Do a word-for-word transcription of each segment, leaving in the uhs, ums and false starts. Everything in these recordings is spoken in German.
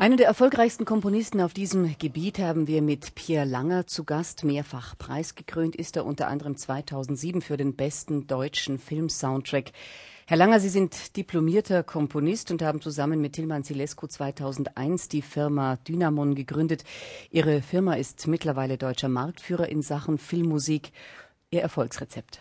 Einen der erfolgreichsten Komponisten auf diesem Gebiet haben wir mit Pierre Langer zu Gast. Mehrfach preisgekrönt ist er unter anderem zweitausendsieben für den besten deutschen Filmsoundtrack. Herr Langer, Sie sind diplomierter Komponist und haben zusammen mit Tilman Silescu zweitausendeins die Firma Dynamon gegründet. Ihre Firma ist mittlerweile deutscher Marktführer in Sachen Filmmusik. Ihr Erfolgsrezept?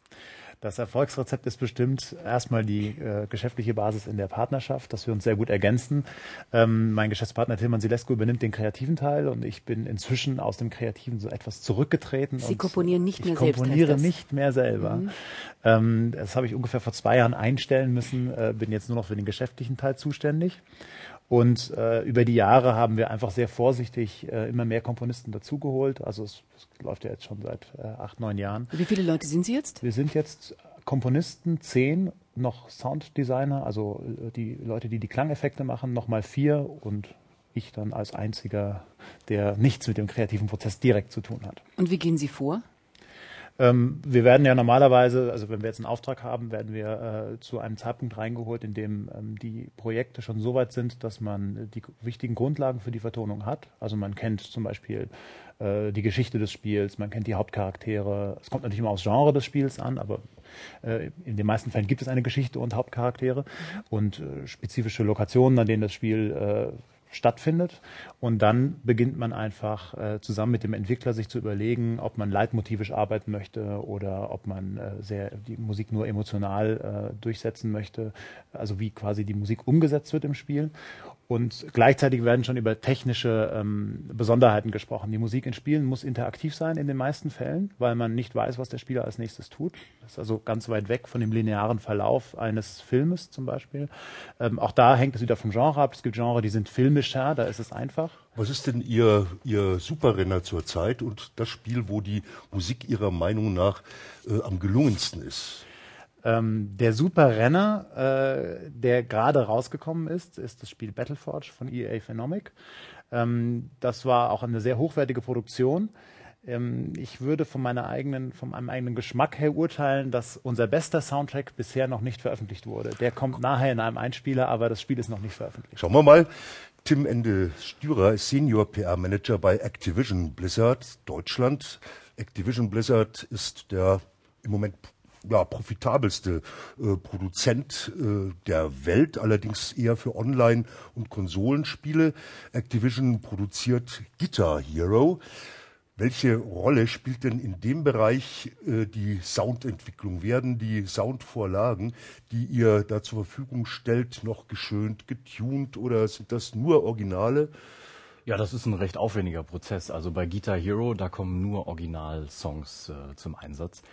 Das Erfolgsrezept ist bestimmt erstmal die äh, geschäftliche Basis in der Partnerschaft, dass wir uns sehr gut ergänzen. Ähm, mein Geschäftspartner Tilman Silescu übernimmt den kreativen Teil und ich bin inzwischen aus dem Kreativen so etwas zurückgetreten. Sie komponieren nicht mehr selbst? Ich komponiere nicht mehr selber. Mhm. Ähm, das habe ich ungefähr vor zwei Jahren einstellen müssen, äh, bin jetzt nur noch für den geschäftlichen Teil zuständig. Und äh, über die Jahre haben wir einfach sehr vorsichtig äh, immer mehr Komponisten dazugeholt. Also es, es läuft ja jetzt schon seit äh, acht, neun Jahren. Wie viele Leute sind Sie jetzt? Wir sind jetzt Komponisten, zehn, noch Sounddesigner, also die Leute, die die Klangeffekte machen, nochmal vier und ich dann als einziger, der nichts mit dem kreativen Prozess direkt zu tun hat. Und wie gehen Sie vor? Ähm, wir werden ja normalerweise, also wenn wir jetzt einen Auftrag haben, werden wir äh, zu einem Zeitpunkt reingeholt, in dem ähm, die Projekte schon so weit sind, dass man die wichtigen Grundlagen für die Vertonung hat. Also man kennt zum Beispiel äh, die Geschichte des Spiels, man kennt die Hauptcharaktere. Es kommt natürlich immer aufs Genre des Spiels an, aber äh, in den meisten Fällen gibt es eine Geschichte und Hauptcharaktere und äh, spezifische Lokationen, an denen das Spiel äh, stattfindet. Und dann beginnt man einfach äh, zusammen mit dem Entwickler sich zu überlegen, ob man leitmotivisch arbeiten möchte oder ob man äh, sehr die Musik nur emotional äh, durchsetzen möchte. Also wie quasi die Musik umgesetzt wird im Spiel. Und gleichzeitig werden schon über technische ähm, Besonderheiten gesprochen. Die Musik in Spielen muss interaktiv sein in den meisten Fällen, weil man nicht weiß, was der Spieler als nächstes tut. Das ist also ganz weit weg von dem linearen Verlauf eines Filmes zum Beispiel. Ähm, auch da hängt es wieder vom Genre ab. Es gibt Genres, die sind filmischer, da ist es einfach. Was ist denn Ihr, Ihr Superrenner zurzeit und das Spiel, wo die Musik Ihrer Meinung nach äh, am gelungensten ist? Ähm, der Superrenner, äh, der gerade rausgekommen ist, ist das Spiel Battleforge von E A Phenomic. Ähm, das war auch eine sehr hochwertige Produktion. Ähm, ich würde von meiner eigenen, von meinem eigenen Geschmack her urteilen, dass unser bester Soundtrack bisher noch nicht veröffentlicht wurde. Der kommt nachher in einem Einspieler, aber das Spiel ist noch nicht veröffentlicht. Schauen wir mal. Tim Ende Stürer ist Senior P R-Manager bei Activision Blizzard Deutschland. Activision Blizzard ist der im Moment ja, profitabelste äh, Produzent äh, der Welt, allerdings eher für Online- und Konsolenspiele. Activision produziert Guitar Hero. Welche Rolle spielt denn in dem Bereich äh, die Soundentwicklung? Werden die Soundvorlagen, die ihr da zur Verfügung stellt, noch geschönt, getuned oder sind das nur Originale? Ja, das ist ein recht aufwendiger Prozess. Also bei Guitar Hero, da kommen nur Originalsongs äh, zum Einsatz.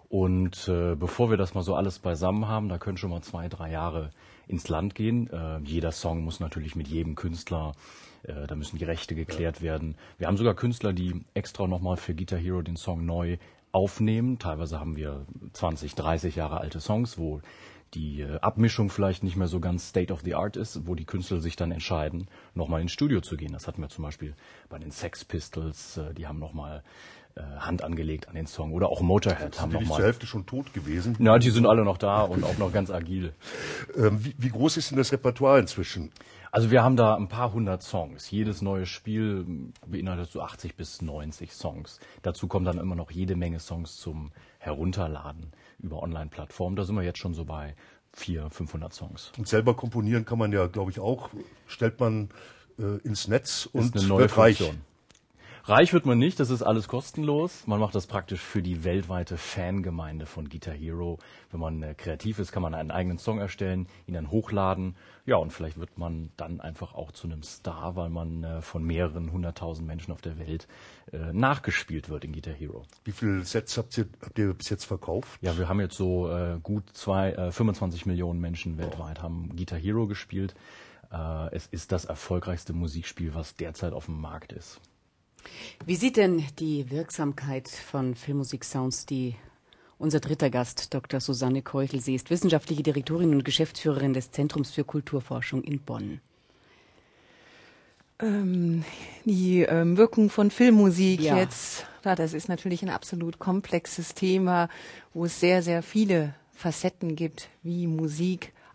Und äh, bevor wir das mal so alles beisammen haben, da können schon mal zwei, drei Jahre ins Land gehen. Äh, jeder Song muss natürlich mit jedem Künstler, äh, da müssen die Rechte geklärt ja. werden. Wir haben sogar Künstler, die extra nochmal für Guitar Hero den Song neu aufnehmen. Teilweise haben wir zwanzig, dreißig Jahre alte Songs, wo die äh, Abmischung vielleicht nicht mehr so ganz State of the Art ist, wo die Künstler sich dann entscheiden, nochmal ins Studio zu gehen. Das hatten wir zum Beispiel bei den Sex Pistols, äh, die haben nochmal äh, Hand angelegt an den Song. Oder auch Motorhead haben nochmal. Sind die zur Hälfte schon tot gewesen? Ja, die sind alle noch da und auch noch ganz agil. Ähm, wie, wie groß ist denn das Repertoire inzwischen? Also wir haben da ein paar hundert Songs. Jedes neue Spiel beinhaltet so achtzig bis neunzig Songs. Dazu kommen dann immer noch jede Menge Songs zum Herunterladen über Online-Plattformen. Da sind wir jetzt schon so bei vierhundert, fünfhundert Songs. Und selber komponieren kann man ja, glaube ich, auch. Stellt man äh, ins Netz und ist eine neue wird reich. Funktion. Reich wird man nicht, das ist alles kostenlos. Man macht das praktisch für die weltweite Fangemeinde von Guitar Hero. Wenn man äh, kreativ ist, kann man einen eigenen Song erstellen, ihn dann hochladen. Ja, und vielleicht wird man dann einfach auch zu einem Star, weil man äh, von mehreren hunderttausend Menschen auf der Welt äh, nachgespielt wird in Guitar Hero. Wie viele Sets habt ihr, habt ihr bis jetzt verkauft? Ja, wir haben jetzt so äh, gut zwei, äh, fünfundzwanzig Millionen Menschen weltweit haben Guitar Hero gespielt. Äh, es ist das erfolgreichste Musikspiel, was derzeit auf dem Markt ist. Wie sieht denn die Wirksamkeit von Filmmusik-Sounds, die unser dritter Gast, Doktor Susanne Keuchel, sie ist wissenschaftliche Direktorin und Geschäftsführerin des Zentrums für Kulturforschung in Bonn? Ähm, die ähm, Wirkung von Filmmusik ja. jetzt, ja, das ist natürlich ein absolut komplexes Thema, wo es sehr, sehr viele Facetten gibt, wie Musik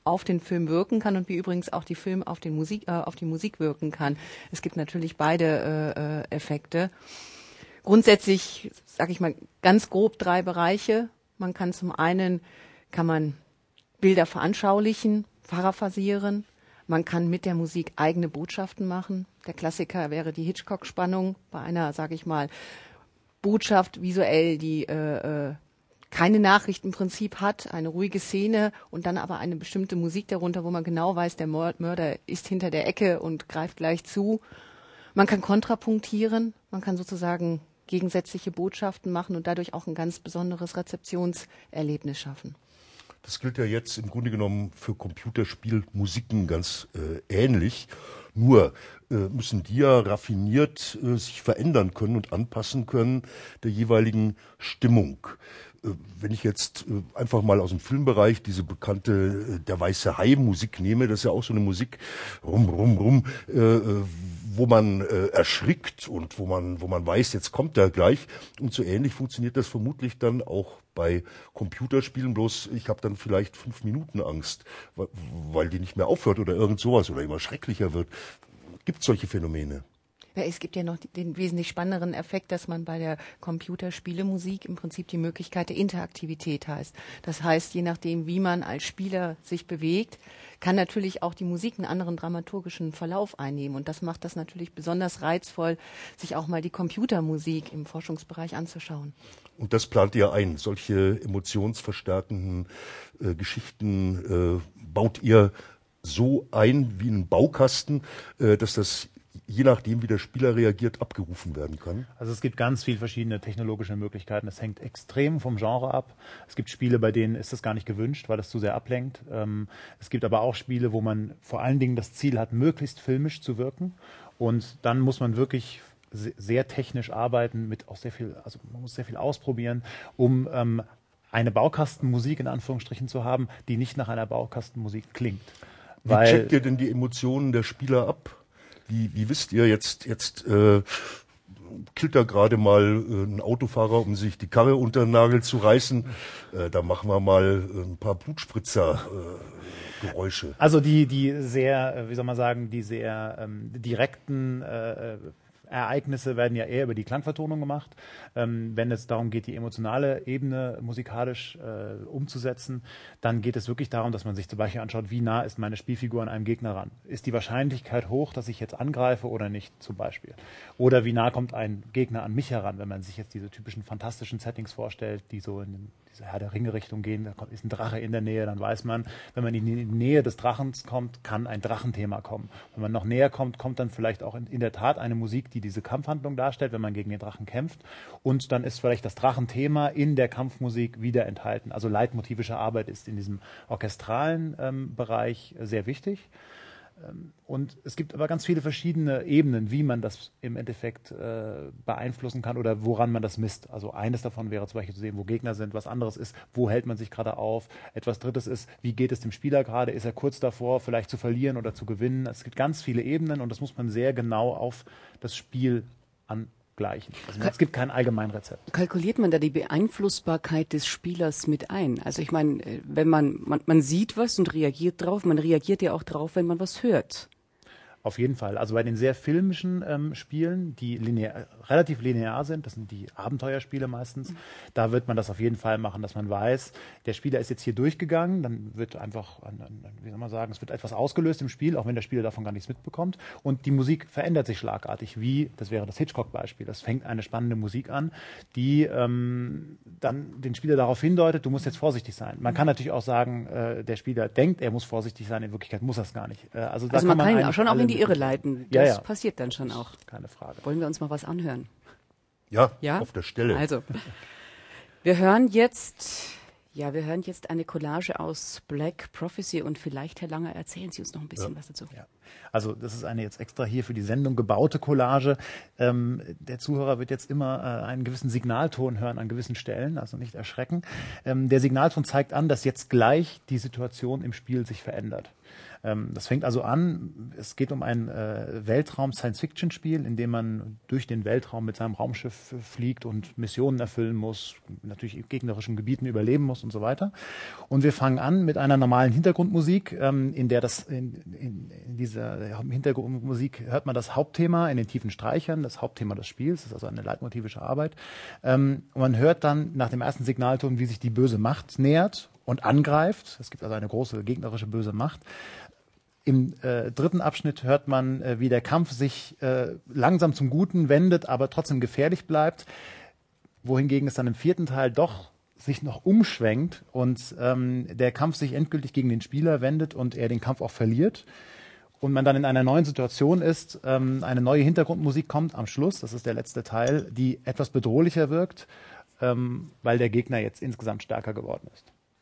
auf den Film wirken kann und wie übrigens auch die Film auf, den Musik, äh, auf die Musik wirken kann. Es gibt natürlich beide äh, Effekte. Grundsätzlich, sage ich mal, ganz grob drei Bereiche. Man kann zum einen, kann man Bilder veranschaulichen, paraphrasieren. Man kann mit der Musik eigene Botschaften machen. Der Klassiker wäre die Hitchcock-Spannung bei einer, sage ich mal, Botschaft visuell, die äh, keine Nachricht im Prinzip hat, eine ruhige Szene und dann aber eine bestimmte Musik darunter, wo man genau weiß, der Mörder ist hinter der Ecke und greift gleich zu. Man kann kontrapunktieren, man kann sozusagen gegensätzliche Botschaften machen und dadurch auch ein ganz besonderes Rezeptionserlebnis schaffen. Das gilt ja jetzt im Grunde genommen für Computerspielmusiken ganz äh, ähnlich. Nur äh, müssen die ja raffiniert äh, sich verändern können und anpassen können der jeweiligen Stimmung. Äh, wenn ich jetzt äh, einfach mal aus dem Filmbereich diese bekannte äh, Der weiße Hai Musik nehme, das ist ja auch so eine Musik, rum, rum, rum, äh, wo man äh, erschrickt und wo man, wo man weiß, jetzt kommt er gleich. Und so ähnlich funktioniert das vermutlich dann auch bei Computerspielen, bloß ich habe dann vielleicht fünf Minuten Angst, weil, weil die nicht mehr aufhört oder irgend sowas oder immer schrecklicher wird. Gibt es solche Phänomene? Ja, es gibt ja noch den wesentlich spannenderen Effekt, dass man bei der Computerspielemusik im Prinzip die Möglichkeit der Interaktivität heißt. Das heißt, je nachdem, wie man als Spieler sich bewegt, kann natürlich auch die Musik einen anderen dramaturgischen Verlauf einnehmen. Und das macht das natürlich besonders reizvoll, sich auch mal die Computermusik im Forschungsbereich anzuschauen. Und das plant ihr ein. Solche emotionsverstärkenden äh, Geschichten äh, baut ihr so ein wie einen Baukasten, äh, dass das je nachdem, wie der Spieler reagiert, abgerufen werden kann? Also es gibt ganz viele verschiedene technologische Möglichkeiten. Es hängt extrem vom Genre ab. Es gibt Spiele, bei denen ist das gar nicht gewünscht, weil das zu sehr ablenkt. Es gibt aber auch Spiele, wo man vor allen Dingen das Ziel hat, möglichst filmisch zu wirken. Und dann muss man wirklich sehr technisch arbeiten, mit auch sehr viel, also man muss sehr viel ausprobieren, um ähm, eine Baukastenmusik in Anführungsstrichen zu haben, die nicht nach einer Baukastenmusik klingt. Wie weil, checkt ihr denn die Emotionen der Spieler ab? Wie, wie wisst ihr, jetzt, jetzt äh, killt da gerade mal äh, ein Autofahrer, um sich die Karre unter den Nagel zu reißen. Äh, da machen wir mal äh, ein paar Blutspritzer-Geräusche. Äh, also die, die sehr, wie soll man sagen, die sehr ähm, direkten äh, Ereignisse werden ja eher über die Klangvertonung gemacht. Ähm, wenn es darum geht, die emotionale Ebene musikalisch äh, umzusetzen, dann geht es wirklich darum, dass man sich zum Beispiel anschaut, wie nah ist meine Spielfigur an einem Gegner ran. Ist die Wahrscheinlichkeit hoch, dass ich jetzt angreife oder nicht, zum Beispiel? Oder wie nah kommt ein Gegner an mich heran, wenn man sich jetzt diese typischen fantastischen Settings vorstellt, die so in diese Herr der Ringe-Richtung gehen, da ist ein Drache in der Nähe, dann weiß man, wenn man in die Nähe des Drachens kommt, kann ein Drachenthema kommen. Wenn man noch näher kommt, kommt dann vielleicht auch in, in der Tat eine Musik, die diese Kampfhandlung darstellt, wenn man gegen den Drachen kämpft. Und dann ist vielleicht das Drachenthema in der Kampfmusik wieder enthalten. Also leitmotivische Arbeit ist in diesem orchestralen ähm, Bereich sehr wichtig. Ähm, und es gibt aber ganz viele verschiedene Ebenen, wie man das im Endeffekt äh, beeinflussen kann oder woran man das misst. Also eines davon wäre zum Beispiel zu sehen, wo Gegner sind. Was anderes ist, wo hält man sich gerade auf. Etwas Drittes ist, wie geht es dem Spieler gerade? Ist er kurz davor, vielleicht zu verlieren oder zu gewinnen? Es gibt ganz viele Ebenen und das muss man sehr genau auf das Spiel angleichen. Also es gibt kein Allgemeinrezept. Kalkuliert man da die Beeinflussbarkeit des Spielers mit ein? Also ich meine, wenn man, man, man sieht was und reagiert drauf, man reagiert ja auch drauf, wenn man was hört. Auf jeden Fall. Also bei den sehr filmischen ähm, Spielen, die linear, relativ linear sind, das sind die Abenteuerspiele meistens, mhm. da wird man das auf jeden Fall machen, dass man weiß, der Spieler ist jetzt hier durchgegangen, dann wird einfach, an, an, wie soll man sagen, es wird etwas ausgelöst im Spiel, auch wenn der Spieler davon gar nichts mitbekommt. Und die Musik verändert sich schlagartig, wie, das wäre das Hitchcock-Beispiel. Das fängt eine spannende Musik an, die ähm, dann den Spieler darauf hindeutet, du musst jetzt vorsichtig sein. Man kann natürlich auch sagen, äh, der Spieler denkt, er muss vorsichtig sein, in Wirklichkeit muss er es gar nicht. Äh, also da also kann man kann ihn auch schon auch in die Irre leiten. Das ja, ja. passiert dann schon auch. Keine Frage. Wollen wir uns mal was anhören? Ja, ja? auf der Stelle. Also, wir hören jetzt, ja, wir hören jetzt eine Collage aus Black Prophecy und vielleicht, Herr Langer, erzählen Sie uns noch ein bisschen ja. was dazu. Ja. Also das ist eine jetzt extra hier für die Sendung gebaute Collage. Ähm, der Zuhörer wird jetzt immer äh, einen gewissen Signalton hören an gewissen Stellen, also nicht erschrecken. Ähm, der Signalton zeigt an, dass jetzt gleich die Situation im Spiel sich verändert. Ähm, das fängt also an, es geht um ein äh, Weltraum-Science-Fiction-Spiel, in dem man durch den Weltraum mit seinem Raumschiff äh, fliegt und Missionen erfüllen muss, natürlich in gegnerischen Gebieten überleben muss und so weiter. Und wir fangen an mit einer normalen Hintergrundmusik, ähm, in der das in, in, in dieser Hintergrundmusik hört man das Hauptthema in den tiefen Streichern, das Hauptthema des Spiels, das ist also eine leitmotivische Arbeit. Ähm, und man hört dann nach dem ersten Signalton, wie sich die böse Macht nähert und angreift. Es gibt also eine große gegnerische böse Macht. Im äh, dritten Abschnitt hört man, äh, wie der Kampf sich äh, langsam zum Guten wendet, aber trotzdem gefährlich bleibt, wohingegen es dann im vierten Teil doch sich noch umschwenkt und ähm, der Kampf sich endgültig gegen den Spieler wendet und er den Kampf auch verliert. Und man dann in einer neuen Situation ist, ähm, eine neue Hintergrundmusik kommt am Schluss, das ist der letzte Teil, die etwas bedrohlicher wirkt, ähm, weil der Gegner jetzt insgesamt stärker geworden ist.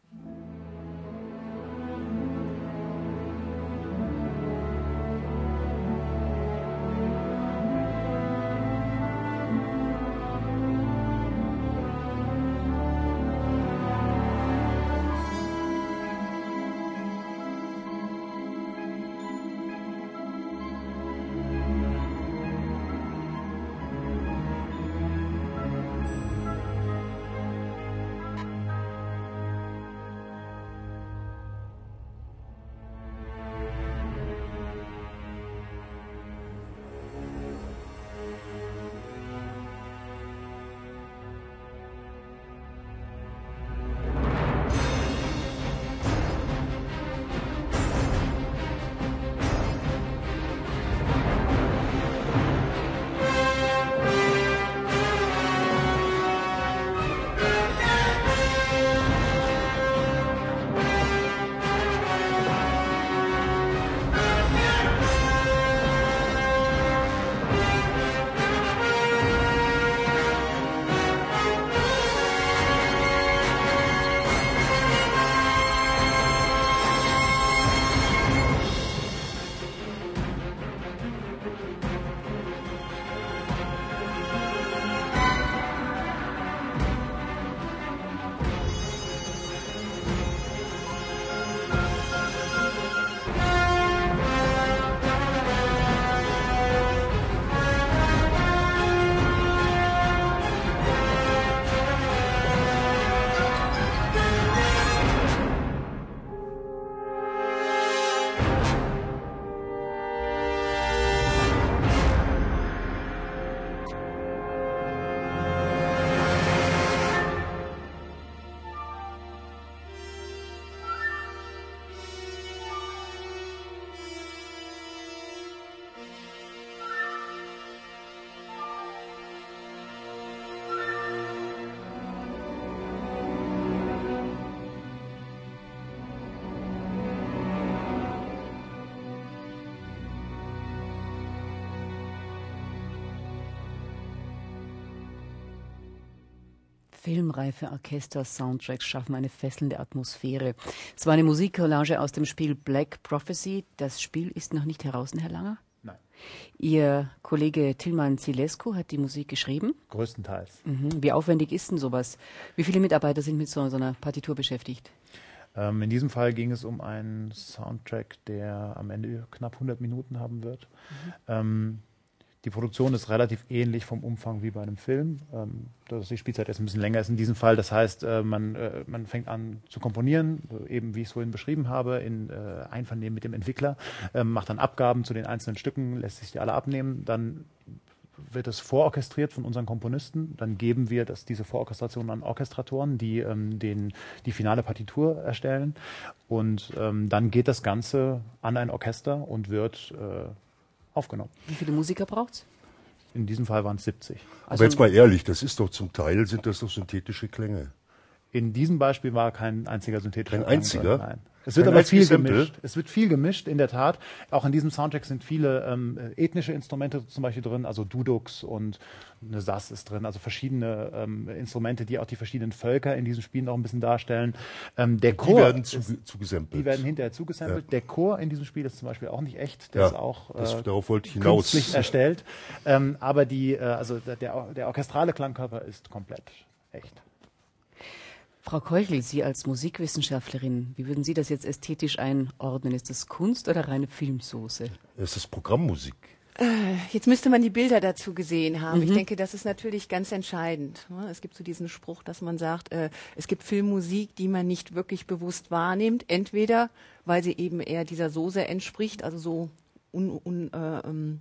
Filmreife Orchester-Soundtracks schaffen eine fesselnde Atmosphäre. Es war eine Musikcollage aus dem Spiel Black Prophecy. Das Spiel ist noch nicht heraus, Herr Langer? Nein. Ihr Kollege Tilman Zilescu hat die Musik geschrieben? Größtenteils. Mhm. Wie aufwendig ist denn sowas? Wie viele Mitarbeiter sind mit so, so einer Partitur beschäftigt? Ähm, in diesem Fall ging es um einen Soundtrack, der am Ende knapp hundert Minuten haben wird. Mhm. Ähm, Die Produktion ist relativ ähnlich vom Umfang wie bei einem Film, ähm, dass die Spielzeit jetzt ein bisschen länger ist in diesem Fall. Das heißt, äh, man, äh, man fängt an zu komponieren, eben wie ich es vorhin beschrieben habe, in äh, Einvernehmen mit dem Entwickler, äh, macht dann Abgaben zu den einzelnen Stücken, lässt sich die alle abnehmen, dann wird es vororchestriert von unseren Komponisten, dann geben wir das, diese Vororchestration an Orchestratoren, die ähm, den, die finale Partitur erstellen und ähm, dann geht das Ganze an ein Orchester und wird äh, aufgenommen. Wie viele Musiker braucht's? In diesem Fall waren es siebzig. Also aber jetzt mal ehrlich, das ist doch zum Teil, sind das doch synthetische Klänge. In diesem Beispiel war kein einziger synthetischer Kein Klang einziger? drin, nein. Es wird Kein aber viel Sample? gemischt. Es wird viel gemischt, in der Tat. Auch in diesem Soundtrack sind viele ähm, ethnische Instrumente zum Beispiel drin, also Duduks und eine Sass ist drin, also verschiedene ähm, Instrumente, die auch die verschiedenen Völker in diesem Spiel noch ein bisschen darstellen. Ähm, der Chor die werden ist, zu, zugesampelt. Die werden hinterher zugesampelt. Ja. Der Chor in diesem Spiel ist zum Beispiel auch nicht echt, der ja, ist auch äh, das, darauf wollte ich hinaus. künstlich erstellt. Ähm, aber die, äh, also der, der orchestrale Klangkörper ist komplett echt. Frau Keuchel, Sie als Musikwissenschaftlerin, wie würden Sie das jetzt ästhetisch einordnen? Ist das Kunst oder reine Filmsoße? Es ist Programmmusik. Jetzt müsste man die Bilder dazu gesehen haben. Mhm. Ich denke, das ist natürlich ganz entscheidend. Es gibt so diesen Spruch, dass man sagt, äh, es gibt Filmmusik, die man nicht wirklich bewusst wahrnimmt. Entweder, weil sie eben eher dieser Soße entspricht, also so un, un, äh, ähm,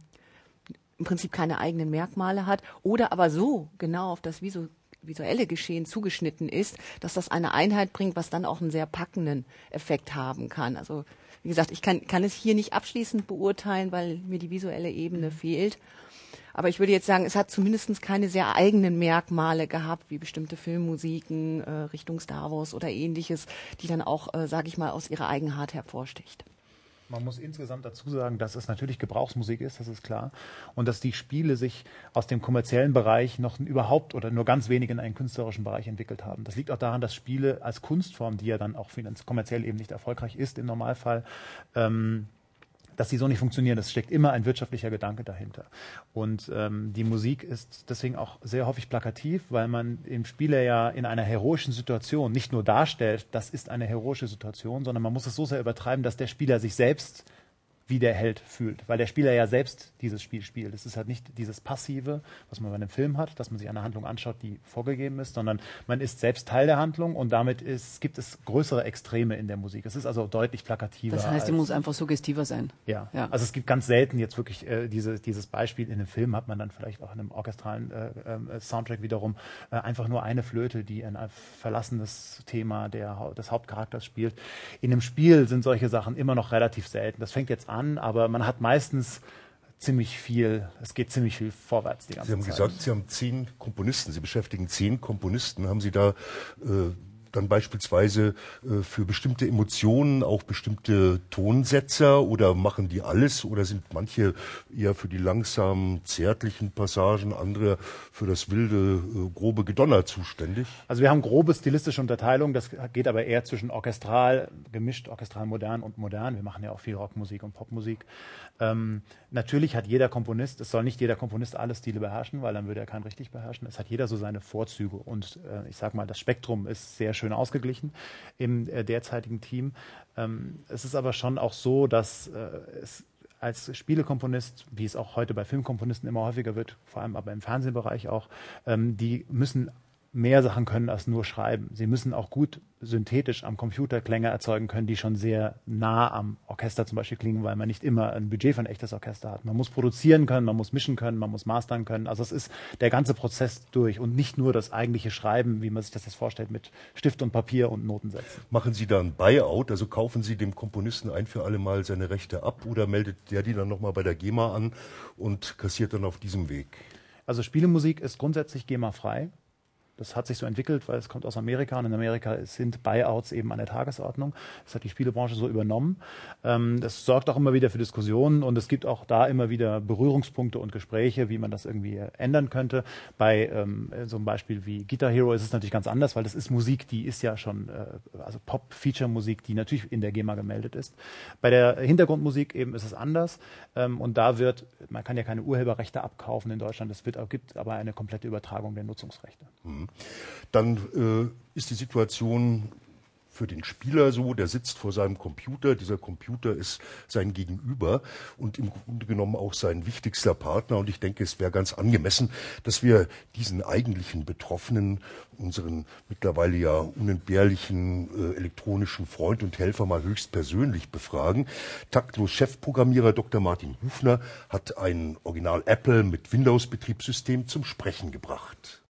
im Prinzip keine eigenen Merkmale hat, oder aber so genau auf das Visu visuelle Geschehen zugeschnitten ist, dass das eine Einheit bringt, was dann auch einen sehr packenden Effekt haben kann. Also wie gesagt, ich kann, kann es hier nicht abschließend beurteilen, weil mir die visuelle Ebene fehlt. Aber ich würde jetzt sagen, es hat zumindest keine sehr eigenen Merkmale gehabt, wie bestimmte Filmmusiken äh, Richtung Star Wars oder ähnliches, die dann auch, äh, sage ich mal, aus ihrer Eigenart hervorsticht. Man muss insgesamt dazu sagen, dass es natürlich Gebrauchsmusik ist, das ist klar. Und dass die Spiele sich aus dem kommerziellen Bereich noch überhaupt oder nur ganz wenig in einen künstlerischen Bereich entwickelt haben. Das liegt auch daran, dass Spiele als Kunstform, die ja dann auch kommerziell eben nicht erfolgreich ist im Normalfall, ähm, dass die so nicht funktionieren. Es steckt immer ein wirtschaftlicher Gedanke dahinter. Und ähm, die Musik ist deswegen auch sehr häufig plakativ, weil man im Spieler ja in einer heroischen Situation nicht nur darstellt, das ist eine heroische Situation, sondern man muss es so sehr übertreiben, dass der Spieler sich selbst wie der Held fühlt, weil der Spieler ja selbst dieses Spiel spielt. Es ist halt nicht dieses Passive, was man bei einem Film hat, dass man sich eine Handlung anschaut, die vorgegeben ist, sondern man ist selbst Teil der Handlung und damit ist, gibt es größere Extreme in der Musik. Es ist also deutlich plakativer. Das heißt, die muss einfach suggestiver sein. Ja. Ja. Also es gibt ganz selten jetzt wirklich äh, diese, dieses Beispiel. In einem Film hat man dann vielleicht auch in einem orchestralen äh, äh, Soundtrack wiederum äh, einfach nur eine Flöte, die ein verlassenes Thema der, des Hauptcharakters spielt. In einem Spiel sind solche Sachen immer noch relativ selten. Das fängt jetzt an, an, aber man hat meistens ziemlich viel, es geht ziemlich viel vorwärts die ganze Zeit. Sie haben gesagt, Sie haben zehn Komponisten, Sie beschäftigen zehn Komponisten. Haben Sie da äh, dann beispielsweise äh, für bestimmte Emotionen auch bestimmte Tonsetzer oder machen die alles oder sind manche eher für die langsamen, zärtlichen Passagen, andere für das wilde, äh, grobe Gedonner zuständig? Also wir haben grobe stilistische Unterteilung, das geht aber eher zwischen orchestral, gemischt, orchestral modern und modern. Wir machen ja auch viel Rockmusik und Popmusik. Ähm, natürlich hat jeder Komponist, es soll nicht jeder Komponist alle Stile beherrschen, weil dann würde er keinen richtig beherrschen. Es hat jeder so seine Vorzüge und äh, ich sag mal, das Spektrum ist sehr schön ausgeglichen im äh, derzeitigen Team. Ähm, es ist aber schon auch so, dass äh, es als Spielekomponist, wie es auch heute bei Filmkomponisten immer häufiger wird, vor allem aber im Fernsehbereich auch, ähm, die müssen mehr Sachen können als nur schreiben. Sie müssen auch gut synthetisch am Computer Klänge erzeugen können, die schon sehr nah am Orchester zum Beispiel klingen, weil man nicht immer ein Budget für ein echtes Orchester hat. Man muss produzieren können, man muss mischen können, man muss mastern können. Also es ist der ganze Prozess durch und nicht nur das eigentliche Schreiben, wie man sich das jetzt vorstellt, mit Stift und Papier und Noten setzen. Machen Sie da ein Buyout, also kaufen Sie dem Komponisten ein für alle Mal seine Rechte ab oder meldet der die dann nochmal bei der GEMA an und kassiert dann auf diesem Weg? Also Spielemusik ist grundsätzlich GEMA-frei. Das hat sich so entwickelt, weil es kommt aus Amerika und in Amerika sind Buyouts eben an der Tagesordnung. Das hat die Spielebranche so übernommen. Ähm, das sorgt auch immer wieder für Diskussionen und es gibt auch da immer wieder Berührungspunkte und Gespräche, wie man das irgendwie ändern könnte. Bei ähm, so einem Beispiel wie Guitar Hero ist es natürlich ganz anders, weil das ist Musik, die ist ja schon, äh, also Pop-Feature-Musik, die natürlich in der GEMA gemeldet ist. Bei der Hintergrundmusik eben ist es anders ähm, und da wird, man kann ja keine Urheberrechte abkaufen in Deutschland, es wird, gibt aber eine komplette Übertragung der Nutzungsrechte. Mhm. Dann äh, ist die Situation für den Spieler so, der sitzt vor seinem Computer, dieser Computer ist sein Gegenüber und im Grunde genommen auch sein wichtigster Partner und ich denke, es wäre ganz angemessen, dass wir diesen eigentlichen Betroffenen, unseren mittlerweile ja unentbehrlichen äh, elektronischen Freund und Helfer mal höchstpersönlich befragen. Taktlos Chefprogrammierer Doktor Martin Hufner hat ein Original Apple mit Windows-Betriebssystem zum Sprechen gebracht.